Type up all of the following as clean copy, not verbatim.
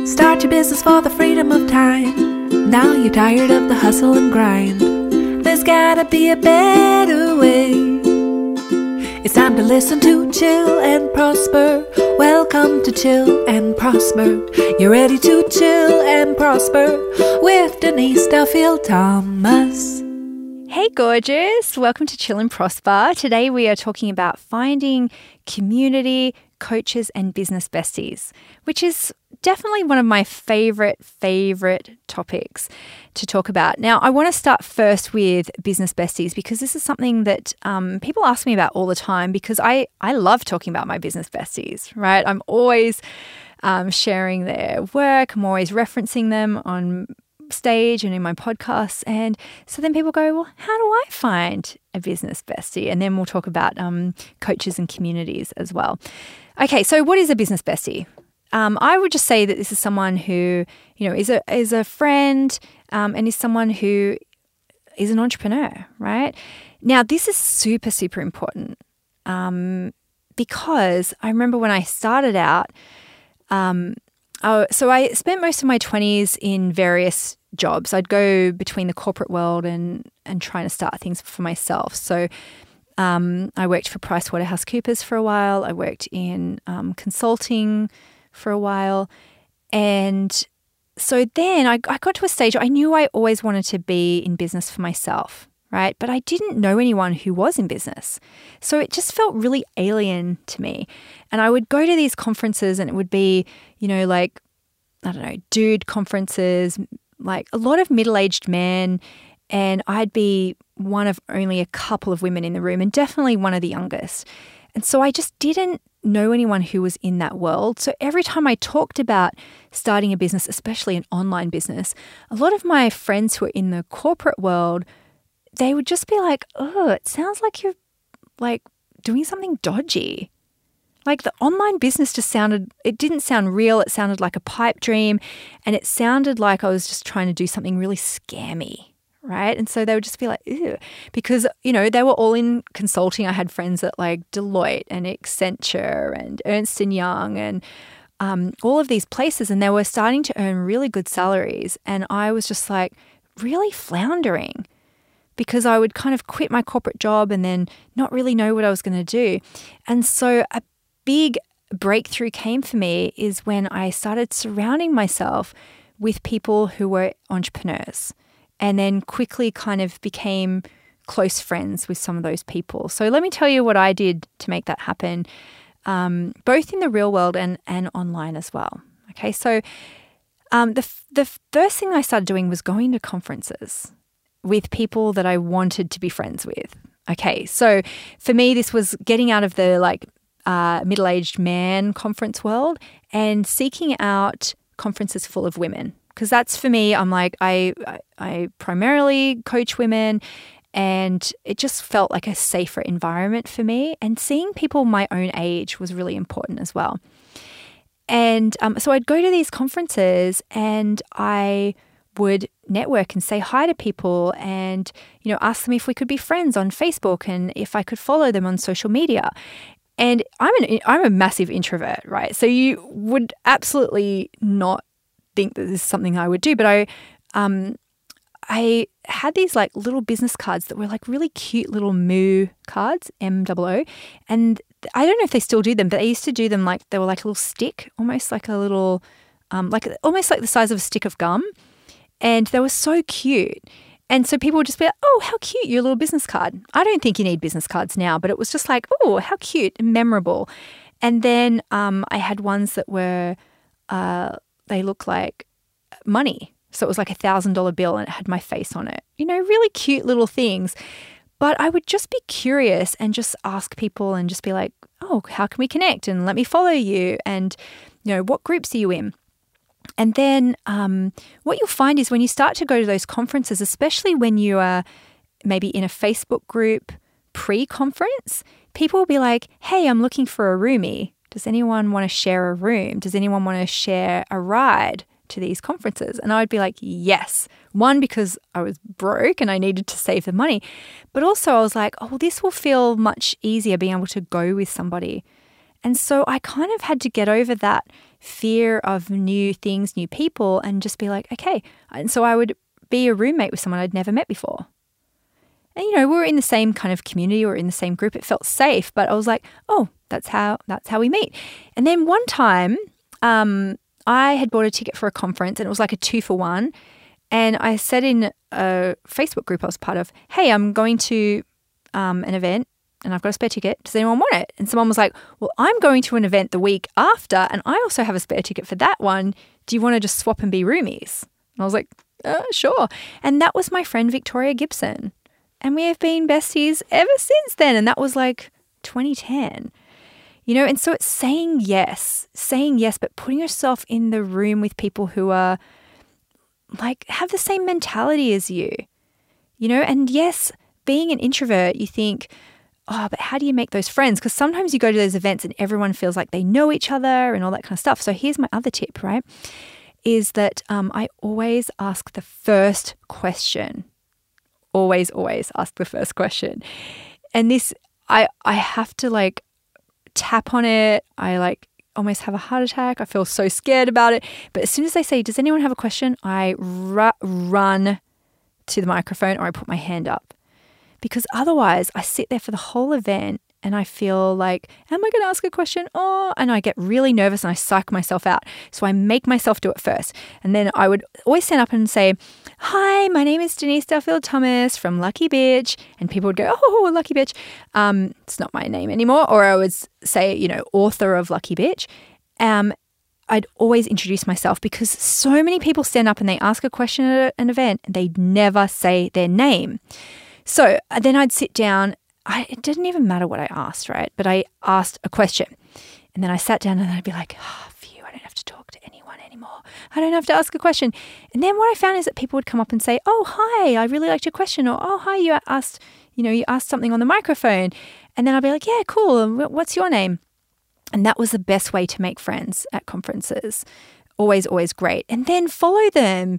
Start your business for the freedom of time. Now you're tired of the hustle and grind. There's gotta be a better way. It's time to listen to Chill and Prosper. Welcome to Chill and Prosper. You're ready to chill and prosper with Denise Duffield Thomas. Hey gorgeous, welcome to Chill and Prosper. Today we are talking about finding community, coaches and business besties, which is definitely one of my favorite topics to talk about. Now, I want to start first with business besties because this is something that people ask me about all the time because I love talking about my business besties, right? I'm always sharing their work. I'm always referencing them on stage and in my podcasts. And so then people go, well, how do I find a business bestie? And then we'll talk about coaches and communities as well. Okay, so what is a business bestie? I would just say that this is someone who, is a friend and is someone who is an entrepreneur, right? Now, this is super important because I remember when I started out, so I spent most of my 20s in various jobs. I'd go between the corporate world and trying to start things for myself. So I worked for PricewaterhouseCoopers for a while. I worked in consulting for a while. And so then I got to a stage I knew I always wanted to be in business for myself, right? But I didn't know anyone who was in business. So it just felt really alien to me. And I would go to these conferences and it would be, dude conferences, like a lot of middle-aged men. And I'd be one of only a couple of women in the room and definitely one of the youngest. And so I just didn't know anyone who was in that world. So every time I talked about starting a business, especially an online business, a lot of my friends who are in the corporate world, they would just be like, oh, it sounds like you're like doing something dodgy. Like the online business it didn't sound real. It sounded like a pipe dream. And it sounded like I was just trying to do something really scammy. Right. And so they would just be like, ew, because, they were all in consulting. I had friends at like Deloitte and Accenture and Ernst & Young and all of these places. And they were starting to earn really good salaries. And I was just like really floundering because I would kind of quit my corporate job and then not really know what I was going to do. And so a big breakthrough came for me is when I started surrounding myself with people who were entrepreneurs. And then quickly kind of became close friends with some of those people. So let me tell you what I did to make that happen, both in the real world and online as well. Okay, so the first thing I started doing was going to conferences with people that I wanted to be friends with. Okay, so for me, this was getting out of the middle-aged man conference world and seeking out conferences full of women. Because that's for me, I'm like, I primarily coach women and it just felt like a safer environment for me. And seeing people my own age was really important as well. And so I'd go to these conferences and I would network and say hi to people and, ask them if we could be friends on Facebook and if I could follow them on social media. And I'm a massive introvert, right? So you would absolutely not think that this is something I would do, but I had these like little business cards that were like really cute little Moo cards, MOO, and I don't know if they still do them, but they used to do them like they were like a little stick, almost like a little, almost like the size of a stick of gum, and they were so cute. And so people would just be like, oh, how cute, your little business card. I don't think you need business cards now, but it was just like, oh, how cute and memorable. And then I had ones that were they look like money. So it was like $1,000 bill and it had my face on it. Really cute little things. But I would just be curious and just ask people and just be like, oh, how can we connect? And let me follow you. And, what groups are you in? And then what you'll find is when you start to go to those conferences, especially when you are maybe in a Facebook group pre-conference, people will be like, hey, I'm looking for a roomie. Does anyone want to share a room? Does anyone want to share a ride to these conferences? And I would be like, yes. One, because I was broke and I needed to save the money. But also I was like, oh, this will feel much easier being able to go with somebody. And so I kind of had to get over that fear of new things, new people, and just be like, okay. And so I would be a roommate with someone I'd never met before. And, we were in the same kind of community or in the same group. It felt safe, but I was like, oh, that's how we meet. And then one time, I had bought a ticket for a conference and it was like a 2-for-1. And I said in a Facebook group I was part of, hey, I'm going to an event and I've got a spare ticket. Does anyone want it? And someone was like, well, I'm going to an event the week after and I also have a spare ticket for that one. Do you want to just swap and be roomies? And I was like, sure. And that was my friend Victoria Gibson. And we have been besties ever since then. And that was like 2010. And so it's saying yes, but putting yourself in the room with people who are like, have the same mentality as you, and yes, being an introvert, you think, oh, but how do you make those friends? Because sometimes you go to those events and everyone feels like they know each other and all that kind of stuff. So here's my other tip, right, is that I always ask the first question. Always ask the first question. And this, I have to like tap on it. I like almost have a heart attack. I feel so scared about it. But as soon as they say, does anyone have a question? I run to the microphone or I put my hand up. Because otherwise I sit there for the whole event and I feel like, am I going to ask a question? Oh, and I get really nervous and I psych myself out. So I make myself do it first. And then I would always stand up and say, hi, my name is Denise Duffield Thomas from Lucky Bitch. And people would go, oh, Lucky Bitch. It's not my name anymore. Or I would say, author of Lucky Bitch. I'd always introduce myself because so many people stand up and they ask a question at an event and they never say their name. So then I'd sit down. It didn't even matter what I asked, right? But I asked a question. And then I sat down and I'd be like, phew, I don't have to talk to anyone anymore. I don't have to ask a question. And then what I found is that people would come up and say, oh, hi, I really liked your question. Or, oh, hi, you asked something on the microphone. And then I'd be like, yeah, cool. What's your name? And that was the best way to make friends at conferences. Always great. And then follow them,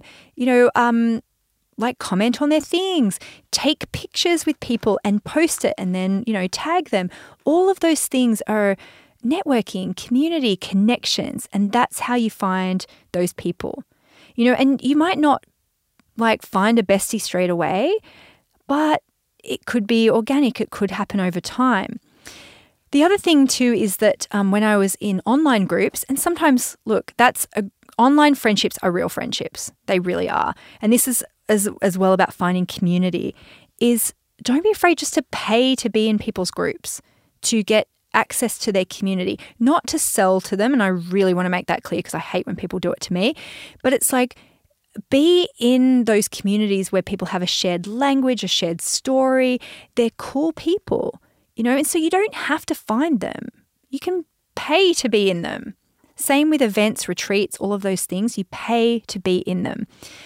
like comment on their things, take pictures with people and post it and then, tag them. All of those things are networking, community, connections, and that's how you find those people. And you might not like find a bestie straight away, but it could be organic. It could happen over time. The other thing too is that when I was in online groups, and sometimes, look, online friendships are real friendships. They really are. And this is as well about finding community, is don't be afraid just to pay to be in people's groups, to get access to their community, not to sell to them. And I really want to make that clear because I hate when people do it to me. But it's like, be in those communities where people have a shared language, a shared story. They're cool people, and so you don't have to find them. You can pay to be in them. Same with events, retreats, all of those things. You pay to be in them.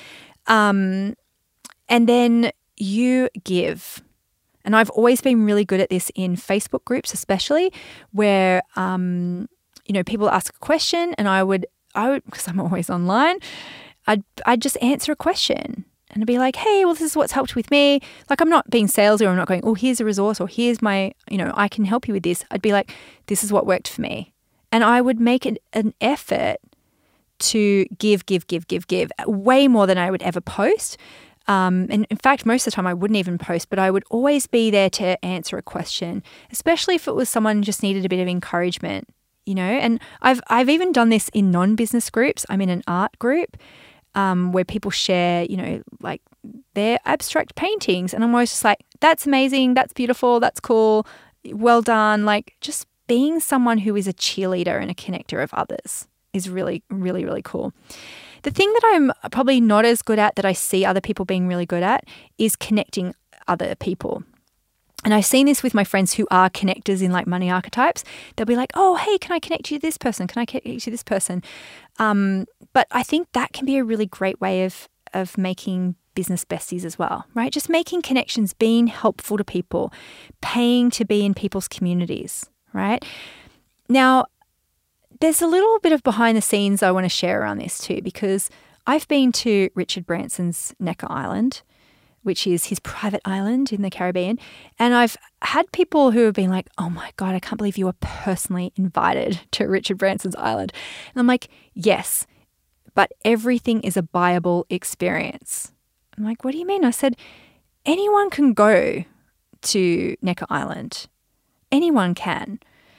And then you give. And I've always been really good at this in Facebook groups, especially where, people ask a question and I would, because I'm always online, I'd just answer a question and I'd be like, hey, well, this is what's helped with me. Like, I'm not being salesy or I'm not going, oh, here's a resource or here's my, I can help you with this. I'd be like, this is what worked for me. And I would make an effort to give way more than I would ever post. And in fact, most of the time I wouldn't even post, but I would always be there to answer a question, especially if it was someone who just needed a bit of encouragement, and I've even done this in non-business groups. I'm in an art group where people share, like their abstract paintings. And I'm always just like, that's amazing. That's beautiful. That's cool. Well done. Like, just being someone who is a cheerleader and a connector of others is really, really, really cool. The thing that I'm probably not as good at that I see other people being really good at is connecting other people. And I've seen this with my friends who are connectors in like money archetypes. They'll be like, oh, hey, can I connect you to this person? Can I connect you to this person? But I think that can be a really great way of making business besties as well, right? Just making connections, being helpful to people, paying to be in people's communities, right? Now, there's a little bit of behind the scenes I want to share around this too, because I've been to Richard Branson's Necker Island. which is his private island in the Caribbean. And I've had people who have been like, oh my God, I can't believe you were personally invited to Richard Branson's island. And I'm like, yes, but everything is a buyable experience. I'm like, what do you mean? I said, anyone can go to Necker Island. Anyone can.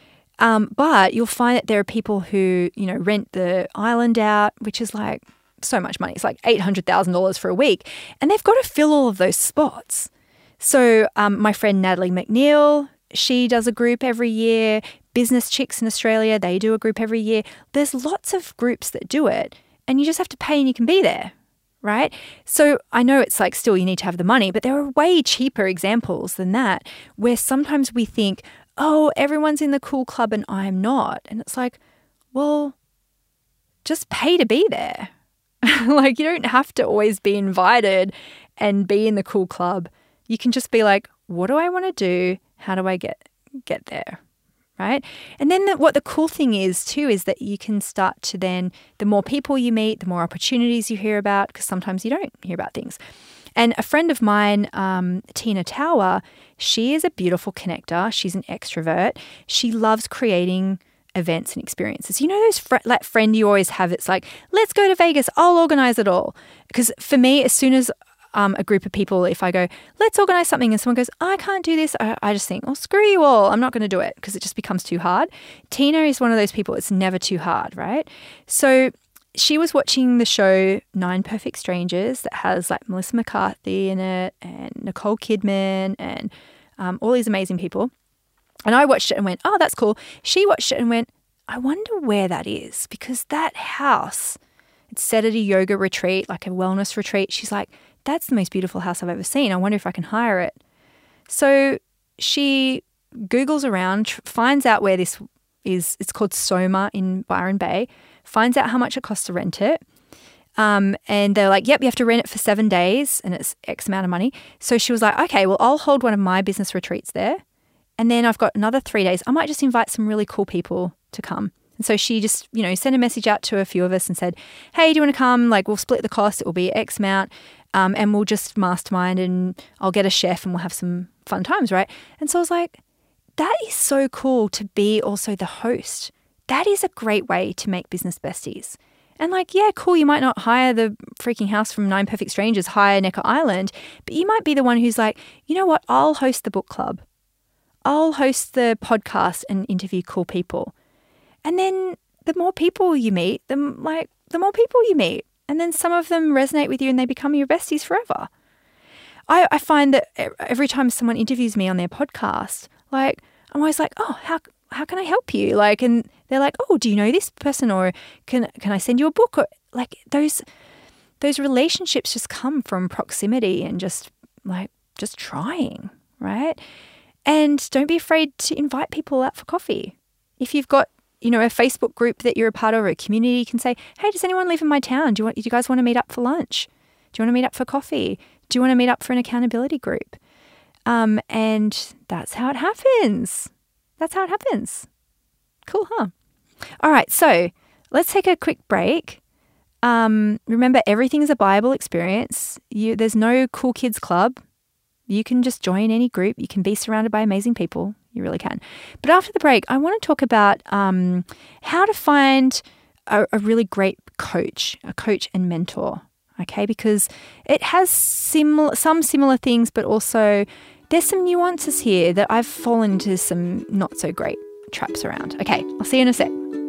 But you'll find that there are people who, rent the island out, which is like so much money. It's like $800,000 for a week. And they've got to fill all of those spots. So my friend Natalie McNeil, she does a group every year. Business Chicks in Australia, they do a group every year. There's lots of groups that do it. And you just have to pay and you can be there, right? So I know it's like still you need to have the money, but there are way cheaper examples than that where sometimes we think, oh, everyone's in the cool club and I'm not. And it's like, well, just pay to be there. Like, you don't have to always be invited and be in the cool club. You can just be like, what do I want to do? How do I get there? Right? And then what the cool thing is too is that you can start to then, the more people you meet, the more opportunities you hear about, because sometimes you don't hear about things. And a friend of mine, Tina Tower, she is a beautiful connector. She's an extrovert. She loves creating events and experiences. You know those that friend you always have, it's like, let's go to Vegas, I'll organize it all. Because for me, as soon as a group of people, if I go, let's organize something and someone goes, I can't do this, I just think, well, screw you all. I'm not going to do it because it just becomes too hard. Tina is one of those people, it's never too hard, right? So she was watching the show 9 Perfect Strangers that has like Melissa McCarthy in it and Nicole Kidman and all these amazing people. And I watched it and went, oh, that's cool. She watched it and went, I wonder where that is, because that house, it's set at a yoga retreat, like a wellness retreat. She's like, that's the most beautiful house I've ever seen. I wonder if I can hire it. So she Googles around, finds out where this is. It's called Soma in Byron Bay, finds out how much it costs to rent it. And they're like, yep, you have to rent it for 7 days and it's X amount of money. So she was like, okay, well, I'll hold one of my business retreats there. And then I've got another 3 days. I might just invite some really cool people to come. And so she just, sent a message out to a few of us and said, hey, do you want to come? Like, we'll split the cost. It will be X amount. And we'll just mastermind and I'll get a chef and we'll have some fun times, right? And so I was like, that is so cool to be also the host. That is a great way to make business besties. And like, yeah, cool, you might not hire the freaking house from 9 Perfect Strangers, hire Necker Island, but you might be the one who's like, you know what, I'll host the book club. I'll host the podcast and interview cool people. And then the more people you meet, the more people you meet. And then some of them resonate with you and they become your besties forever. I find that every time someone interviews me on their podcast, like, I'm always like, oh, how can I help you? Like, and they're like, oh, do you know this person? Or can I send you a book? Or like those relationships just come from proximity and just trying, right? And don't be afraid to invite people out for coffee. If you've got, a Facebook group that you're a part of or a community, you can say, hey, does anyone live in my town? Do you guys want to meet up for lunch? Do you want to meet up for coffee? Do you want to meet up for an accountability group? And that's how it happens. That's how it happens. Cool, huh? All right, so let's take a quick break. Remember, everything's a buyable experience. There's no cool kids club. You can just join any group. You can be surrounded by amazing people. You really can. But after the break, I want to talk about how to find a really great coach, a coach and mentor, okay? Because it has some similar things, but also there's some nuances here that I've fallen into some not so great traps around. Okay, I'll see you in a sec.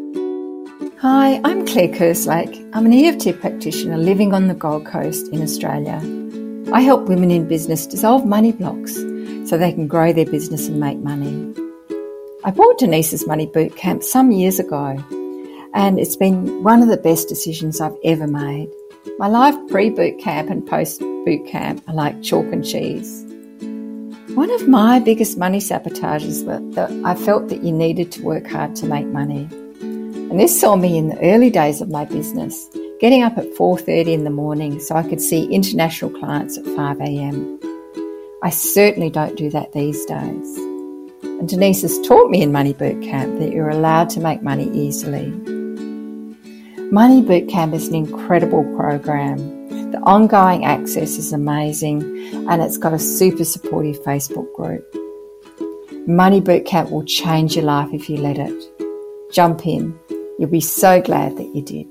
Hi, I'm Claire Kerslake. I'm an EFT practitioner living on the Gold Coast in Australia. I help women in business dissolve money blocks so they can grow their business and make money. I bought Denise's Money Bootcamp some years ago, and it's been one of the best decisions I've ever made. My life pre-bootcamp and post-bootcamp are like chalk and cheese. One of my biggest money sabotages was that I felt that you needed to work hard to make money. And this saw me in the early days of my business, getting up at 4:30 in the morning so I could see international clients at 5 a.m. I certainly don't do that these days. And Denise has taught me in Money Bootcamp that you're allowed to make money easily. Money Bootcamp is an incredible program The ongoing access is amazing, and it's got a super supportive Facebook group. Money Bootcamp will change your life if you let it. Jump in. You'll be so glad that you did.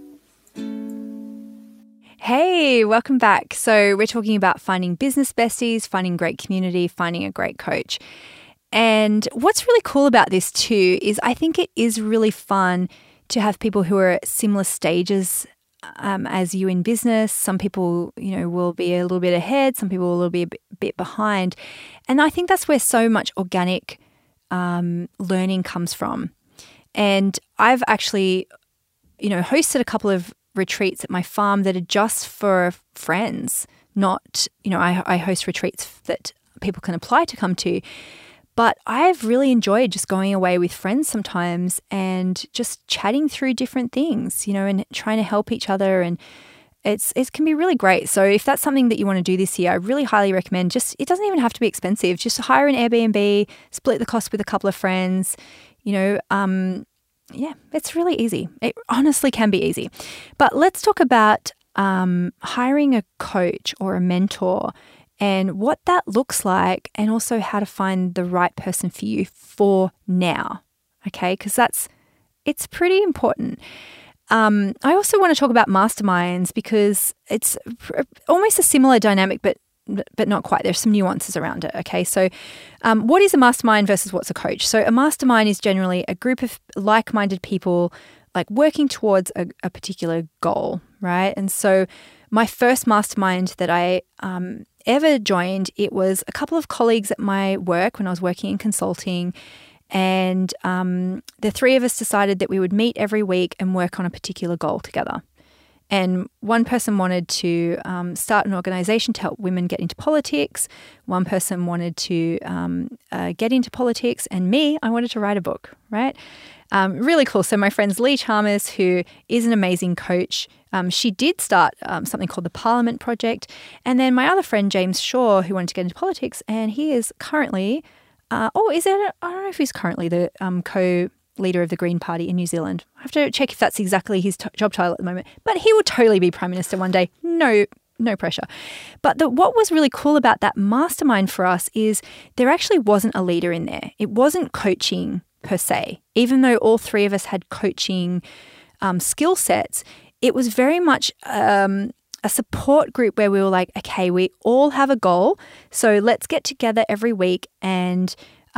Hey, welcome back. So we're talking about finding business besties, finding great community, finding a great coach. And what's really cool about this too is I think it is really fun to have people who are at similar stages as you in business. Some people, will be a little bit ahead. Some people will be a bit behind. And I think that's where so much organic learning comes from. And I've actually, hosted a couple of retreats at my farm that are just for friends, not, I host retreats that people can apply to come to. But I've really enjoyed just going away with friends sometimes and just chatting through different things, and trying to help each other. And it can be really great. So if that's something that you want to do this year, I really highly recommend it doesn't even have to be expensive. Just hire an Airbnb, split the cost with a couple of friends, it's really easy. It honestly can be easy. But let's talk about hiring a coach or a mentor and what that looks like, and also how to find the right person for you for now, okay? Because it's pretty important. I also want to talk about masterminds because it's almost a similar dynamic, but not quite. There's some nuances around it, okay? So what is a mastermind versus what's a coach? So a mastermind is generally a group of like-minded people like working towards a particular goal, right? And so my first mastermind that I ever joined, it was a couple of colleagues at my work when I was working in consulting, and the three of us decided that we would meet every week and work on a particular goal together. And one person wanted to start an organisation to help women get into politics. One person wanted to get into politics, and me, I wanted to write a book, right? Really cool. So my friend Lee Chalmers, who is an amazing coach, she did start something called the Parliament Project. And then my other friend, James Shaw, who wanted to get into politics, and he is currently, I don't know if he's currently the co-leader of the Green Party in New Zealand. I have to check if that's exactly his job title at the moment. But he will totally be Prime Minister one day. No pressure. But what was really cool about that mastermind for us is there actually wasn't a leader in there. It wasn't coaching per se. Even though all three of us had coaching skill sets, it was very much a support group where we were like, okay, we all have a goal, so let's get together every week and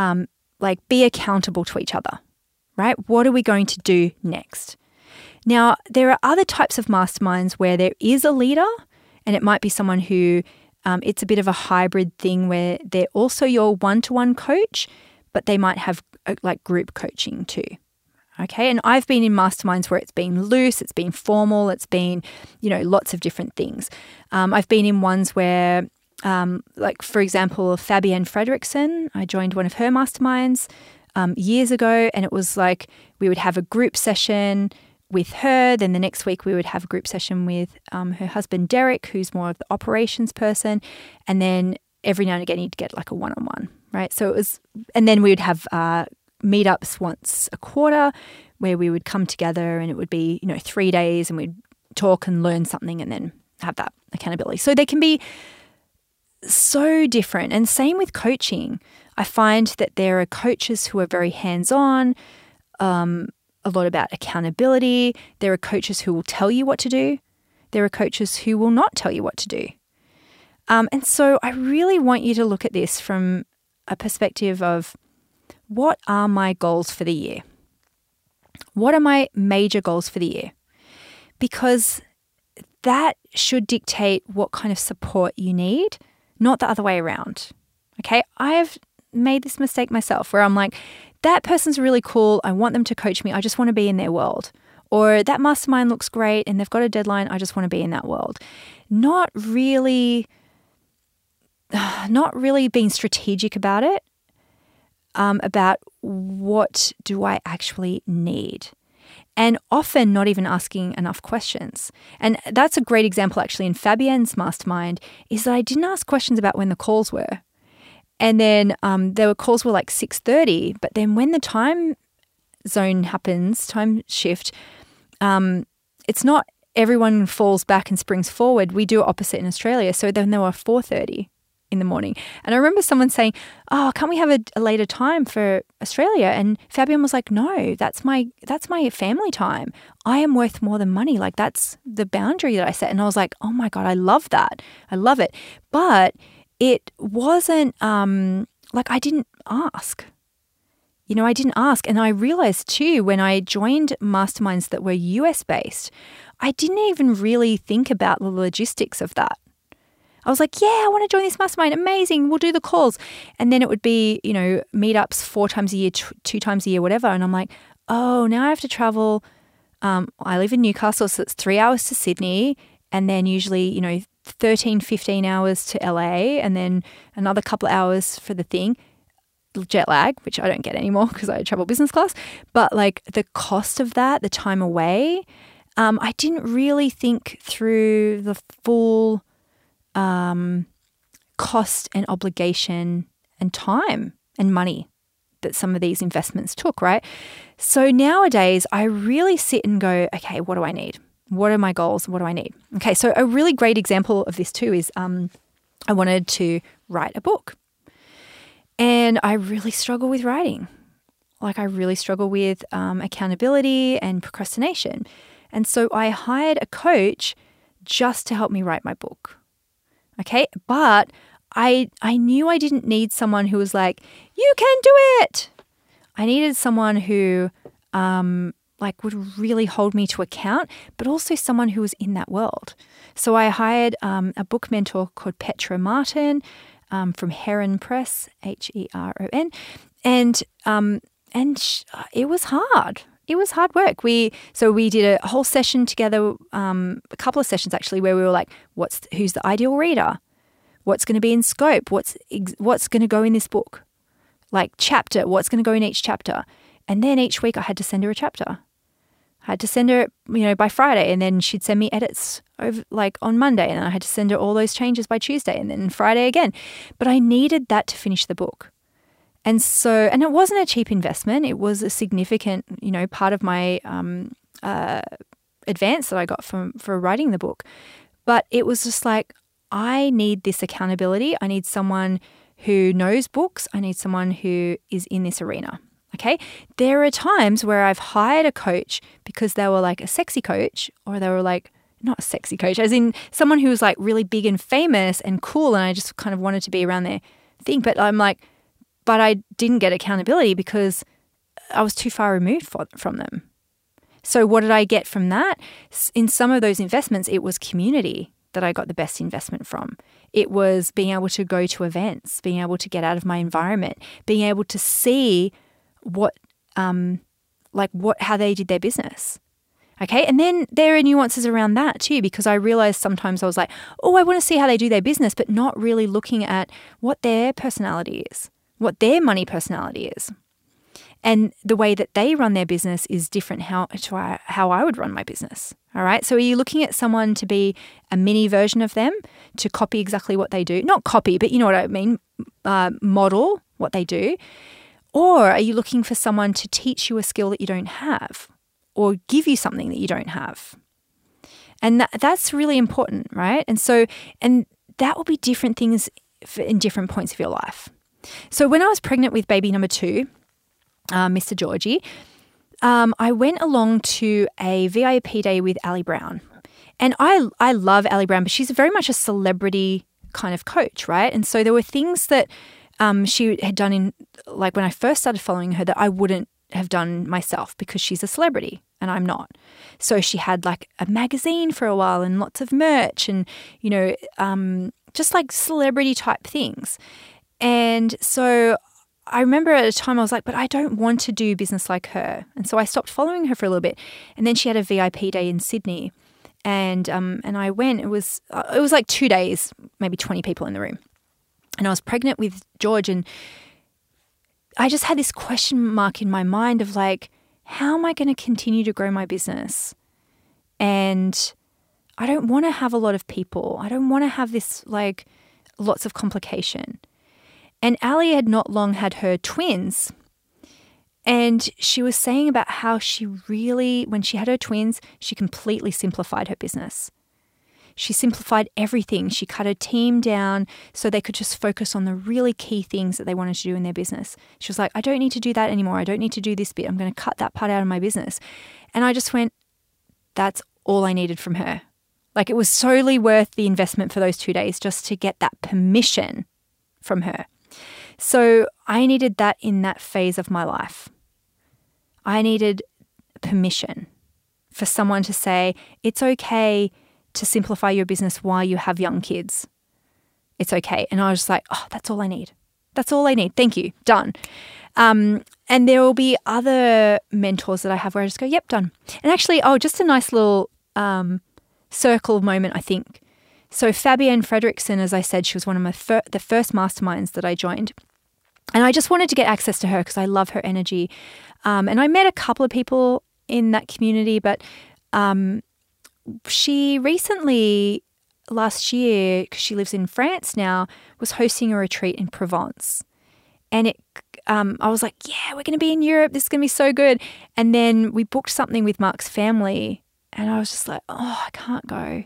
be accountable to each other, right? What are we going to do next? Now, there are other types of masterminds where there is a leader, and it might be someone who it's a bit of a hybrid thing where they're also your one-to-one coach, but they might have group coaching too. Okay, and I've been in masterminds where it's been loose, it's been formal, it's been, lots of different things. I've been in ones where, for example, Fabienne Fredrickson, I joined one of her masterminds years ago, and it was like we would have a group session with her, then the next week we would have a group session with her husband Derek, who's more of the operations person, and then every now and again you'd get like a one-on-one, right? So it was, and then we would have meetups once a quarter where we would come together, and it would be 3 days, and we'd talk and learn something and then have that accountability. So they can be so different. And same with coaching. I find that there are coaches who are very hands-on, a lot about accountability. There are coaches who will tell you what to do. There are coaches who will not tell you what to do. And so I really want you to look at this from a perspective of, what are my goals for the year? What are my major goals for the year? Because that should dictate what kind of support you need, not the other way around. Okay, I have made this mistake myself where I'm like, that person's really cool. I want them to coach me. I just want to be in their world. Or that mastermind looks great and they've got a deadline. I just want to be in that world. Not really being strategic about it. About what do I actually need, and often not even asking enough questions. And that's a great example actually in Fabienne's mastermind, is that I didn't ask questions about when the calls were. And then there were calls were like 6:30, but then when the time zone happens, time shift, it's not everyone falls back and springs forward. We do it opposite in Australia. So then they were 4:30 in the morning. And I remember someone saying, oh, can't we have a later time for Australia? And Fabian was like, no, that's my family time. I am worth more than money. Like that's the boundary that I set. And I was like, oh my God, I love that. I love it. But it wasn't like I didn't ask. I didn't ask. And I realized too, when I joined masterminds that were US based, I didn't even really think about the logistics of that. I was like, yeah, I want to join this mastermind. Amazing. We'll do the calls. And then it would be, meetups 4 times a year, 2 times a year, whatever. And I'm like, oh, now I have to travel. I live in Newcastle, so it's 3 hours to Sydney. And then usually, 13, 15 hours to LA. And then another couple of hours for the thing. Jet lag, which I don't get anymore because I travel business class. But like the cost of that, the time away, I didn't really think through the full cost and obligation and time and money that some of these investments took, right? So nowadays I really sit and go, okay, what do I need? What are my goals? What do I need? Okay, so a really great example of this too is I wanted to write a book. And I really struggle with writing. Like I really struggle with accountability and procrastination. And so I hired a coach just to help me write my book. Okay, but I knew I didn't need someone who was like, you can do it. I needed someone who would really hold me to account, but also someone who was in that world. So I hired a book mentor called Petra Martin from Heron Press, Heron, and it was hard. It was hard work. We did a whole session together, a couple of sessions actually, where we were like, who's the ideal reader? What's going to be in scope? What's going to go in this book? Like chapter, what's going to go in each chapter? And then each week I had to send her a chapter. I had to send her, by Friday, and then she'd send me edits on Monday, and I had to send her all those changes by Tuesday, and then Friday again. But I needed that to finish the book. And it wasn't a cheap investment. It was a significant, part of my advance that I got for writing the book. But it was just like, I need this accountability. I need someone who knows books. I need someone who is in this arena. Okay. There are times where I've hired a coach because they were like a sexy coach, or they were like, not a sexy coach, as in someone who was like really big and famous and cool. And I just kind of wanted to be around their thing. But I'm like, but I didn't get accountability because I was too far removed from them. So what did I get from that? In some of those investments, it was community that I got the best investment from. It was being able to go to events, being able to get out of my environment, being able to see how they did their business. Okay. And then there are nuances around that too, because I realized sometimes I was like, oh, I want to see how they do their business, but not really looking at what their personality is, what their money personality is. And the way that they run their business is different how I would run my business. All right. So are you looking at someone to be a mini version of them, to copy exactly what they do? Not copy, but you know what I mean, model what they do. Or are you looking for someone to teach you a skill that you don't have, or give you something that you don't have? And that's really important, right? And that will be different things in different points of your life. So when I was pregnant with baby number 2, Mr. Georgie, I went along to a VIP day with Ali Brown. And I love Ali Brown, but she's very much a celebrity kind of coach, right? And so there were things that she had done in, like when I first started following her, that I wouldn't have done myself because she's a celebrity and I'm not. So she had like a magazine for a while and lots of merch and, just like celebrity type things. And so I remember at a time I was like, but I don't want to do business like her. And so I stopped following her for a little bit. And then she had a VIP day in Sydney. And I went. It was like 2 days, maybe 20 people in the room. And I was pregnant with George, and I just had this question mark in my mind of like, how am I going to continue to grow my business? And I don't want to have a lot of people. I don't want to have this like lots of complication. And Ali had not long had her twins. And she was saying about how she really, when she had her twins, she completely simplified her business. She simplified everything. She cut her team down so they could just focus on the really key things that they wanted to do in their business. She was like, I don't need to do that anymore. I don't need to do this bit. I'm going to cut that part out of my business. And I just went, that's all I needed from her. Like, it was solely worth the investment for those 2 days just to get that permission from her. So I needed that in that phase of my life. I needed permission for someone to say, it's okay to simplify your business while you have young kids. It's okay. And I was just like, oh, that's all I need. That's all I need. Thank you. Done. And there will be other mentors that I have where I just go, yep, done. And actually, just a nice little circle moment, I think. So Fabienne Fredrickson, as I said, she was one of my the first masterminds that I joined. And I just wanted to get access to her because I love her energy. And I met a couple of people in that community, but she recently, last year, because she lives in France now, was hosting a retreat in Provence. And I was like, yeah, we're going to be in Europe. This is going to be so good. And then we booked something with Mark's family. And I was just like, oh, I can't go.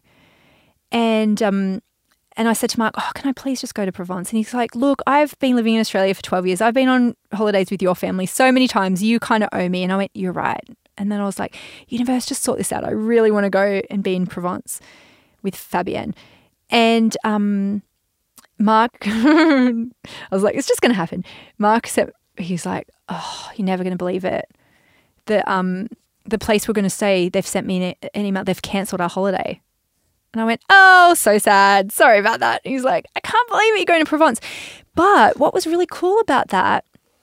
And I said to Mark, oh, can I please just go to Provence? And he's like, look, I've been living in Australia for 12 years. I've been on holidays with your family so many times. You kind of owe me. And I went, you're right. And then I was like, universe, just sort this out. I really want to go and be in Provence with Fabienne. And Mark, I was like, it's just going to happen. Mark said, he's like, oh, you're never going to believe it. The place we're going to stay, they've sent me an email. They've cancelled our holiday. And I went, oh, so sad. Sorry about that. And he's like, I can't believe it, you're going to Provence. But what was really cool about that,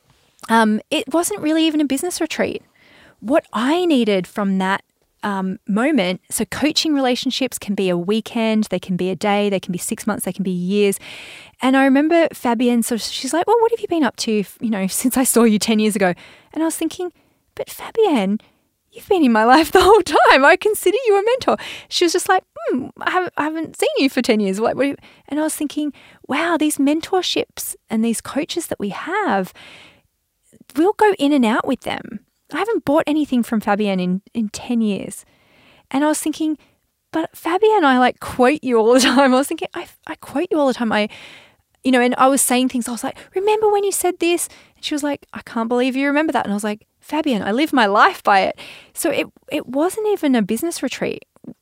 it wasn't really even a business retreat. What I needed from that moment, so coaching relationships can be a weekend, they can be a day, they can be 6 months, they can be years. And I remember Fabienne, she's like, well, what have you been up to, since I saw you 10 years ago? And I was thinking, but Fabienne, you've been in my life the whole time. I consider you a mentor. She was just like, I haven't seen you for 10 years. And I was thinking, wow, these mentorships and these coaches that we have, we'll go in and out with them. I haven't bought anything from Fabienne in 10 years. And I was thinking, but Fabienne, I quote you all the time. I was thinking, I quote you all the time. And I was saying things. I was like, remember when you said this? And she was like, I can't believe you remember that. And I was like, Fabienne, I live my life by it. So it wasn't even a business retreat.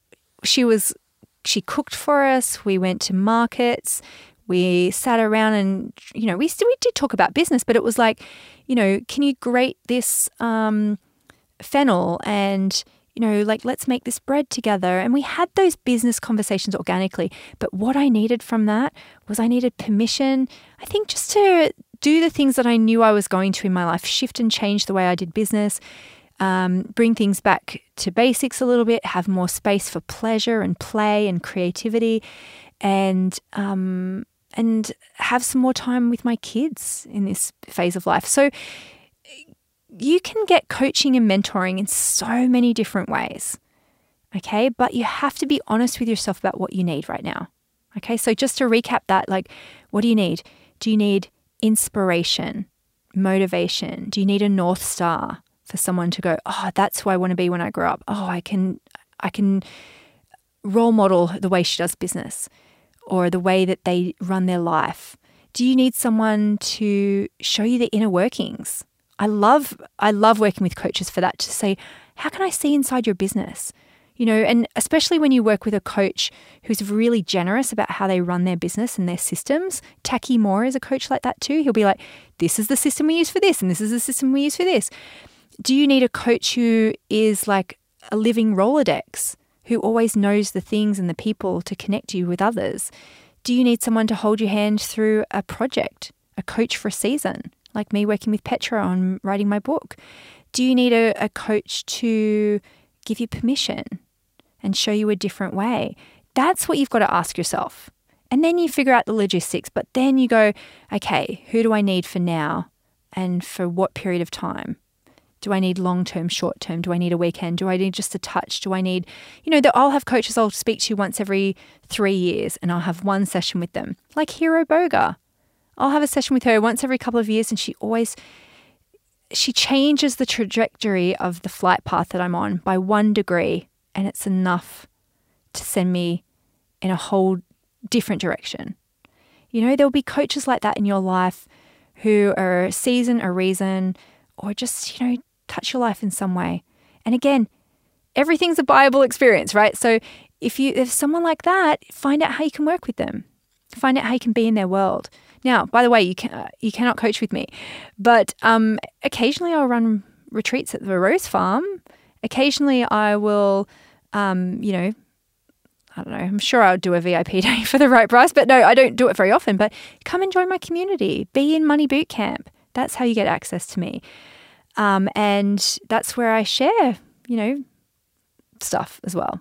She cooked for us. We went to markets. We sat around and, we did talk about business, but it was like, can you grate this fennel and, let's make this bread together. And we had those business conversations organically. But what I needed from that was I needed permission, I think, just to do the things that I knew I was going to in my life, shift and change the way I did business, bring things back to basics a little bit, have more space for pleasure and play and creativity, and have some more time with my kids in this phase of life. So you can get coaching and mentoring in so many different ways, okay? But you have to be honest with yourself about what you need right now, okay? So just to recap that, what do you need? Do you need inspiration, motivation? Do you need a North Star for someone to go, oh, that's who I want to be when I grow up. Oh, I can role model the way she does business or the way that they run their life. Do you need someone to show you the inner workings? I love working with coaches for that, to say, how can I see inside your business? And especially when you work with a coach who's really generous about how they run their business and their systems. Taki Moore is a coach like that too. He'll be like, this is the system we use for this, and this is the system we use for this. Do you need a coach who is like a living Rolodex, who always knows the things and the people to connect you with others? Do you need someone to hold your hand through a project, a coach for a season, like me working with Petra on writing my book? Do you need a coach to give you permission and show you a different way? That's what you've got to ask yourself. And then you figure out the logistics, but then you go, okay, who do I need for now and for what period of time? Do I need long-term, short-term? Do I need a weekend? Do I need just a touch? Do I need, I'll have coaches I'll speak to once every 3 years and I'll have one session with them. Like Hero Boga. I'll have a session with her once every couple of years, and she she changes the trajectory of the flight path that I'm on by 1 degree, and it's enough to send me in a whole different direction. You know, there'll be coaches like that in your life who are a season, a reason, or just, you know, touch your life in some way. And again, everything's a buyable experience, right? So if someone like that, find out how you can work with them. Find out how you can be in their world. Now, by the way, you cannot coach with me, but occasionally I'll run retreats at the Rose Farm. Occasionally I will, you know, I don't know, I'm sure I'll do a VIP day for the right price, but no, I don't do it very often. But come and join my community. Be in Money Bootcamp. That's how you get access to me. And that's where I share, you know, stuff as well.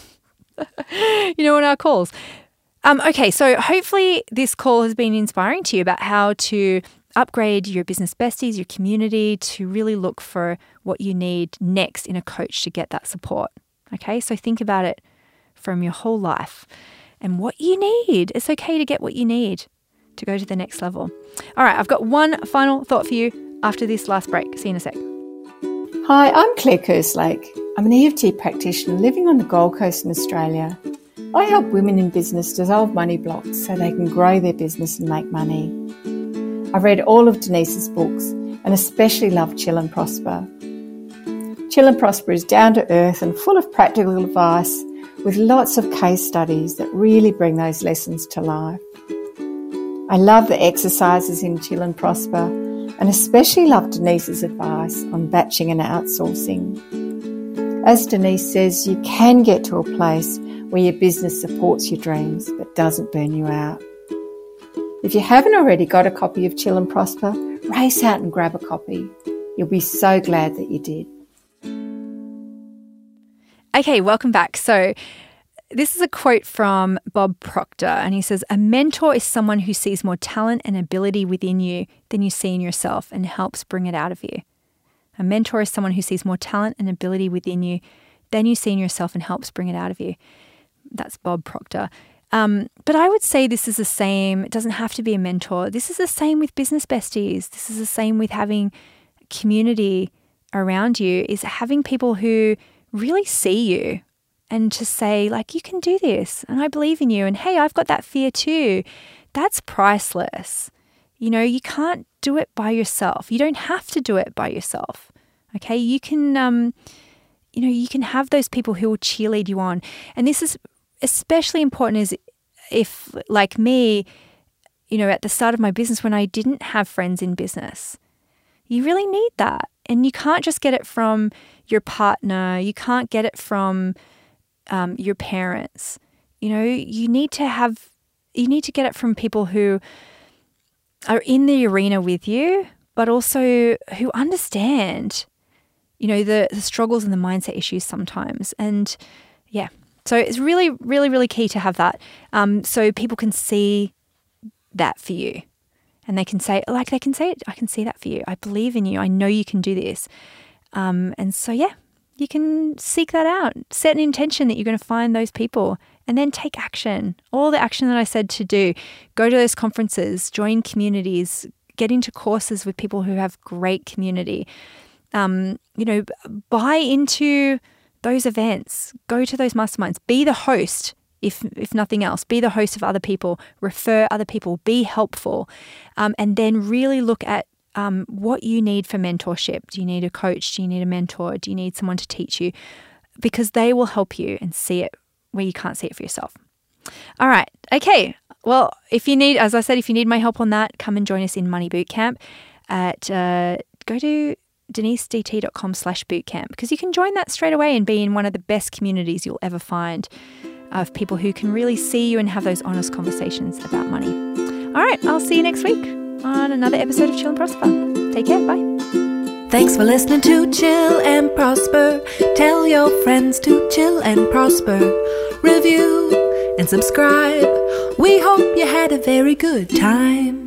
You know, on our calls. Okay, so hopefully this call has been inspiring to you about how to upgrade your business besties, your community, to really look for what you need next in a coach to get that support. Okay, so think about it from your whole life and what you need. It's okay to get what you need to go to the next level. All right, I've got one final thought for you after this last break. See you in a sec. Hi, I'm Claire Kerslake. I'm an EFT practitioner living on the Gold Coast in Australia. I help women in business dissolve money blocks so they can grow their business and make money. I've read all of Denise's books and especially love Chill and Prosper. Chill and Prosper is down to earth and full of practical advice with lots of case studies that really bring those lessons to life. I love the exercises in Chill and Prosper and especially love Denise's advice on batching and outsourcing. As Denise says, you can get to a place where your business supports your dreams but doesn't burn you out. If you haven't already got a copy of Chill and Prosper, race out and grab a copy. You'll be so glad that you did. Okay, welcome back. So this is a quote from Bob Proctor, and he says, "A mentor is someone who sees more talent and ability within you than you see in yourself and helps bring it out of you." A mentor is someone who sees more talent and ability within you than you see in yourself and helps bring it out of you. That's Bob Proctor. But I would say this is the same. It doesn't have to be a mentor. This is the same with business besties. This is the same with having community around you, is having people who really see you and to say, like, you can do this and I believe in you and hey, I've got that fear too. That's priceless. You know, you can't do it by yourself. You don't have to do it by yourself. Okay, you can, you can have those people who will cheerlead you on. And this is especially important is if, like me, you know, at the start of my business when I didn't have friends in business, you really need that. And you can't just get it from your partner. You can't get it from your parents. You know, you need to get it from people who are in the arena with you, but also who understand, you know, the struggles and the mindset issues sometimes. And yeah, so it's really, really, really key to have that. So people can see that for you. And they can say, I can see that for you. I believe in you. I know you can do this. And so, yeah, you can seek that out. Set an intention that you're going to find those people and then take action. All the action that I said to do. Go to those conferences, join communities, get into courses with people who have great community. Buy into those events. Go to those masterminds. Be the host. If nothing else, be the host of other people, refer other people, be helpful, and then really look at what you need for mentorship. Do you need a coach? Do you need a mentor? Do you need someone to teach you? Because they will help you and see it where you can't see it for yourself. All right. Okay. Well, if you need my help on that, come and join us in Money Bootcamp go to denisedt.com/bootcamp, because you can join that straight away and be in one of the best communities you'll ever find of people who can really see you and have those honest conversations about money. All right, I'll see you next week on another episode of Chill and Prosper. Take care. Bye. Thanks for listening to Chill and Prosper. Tell your friends to chill and prosper. Review and subscribe. We hope you had a very good time.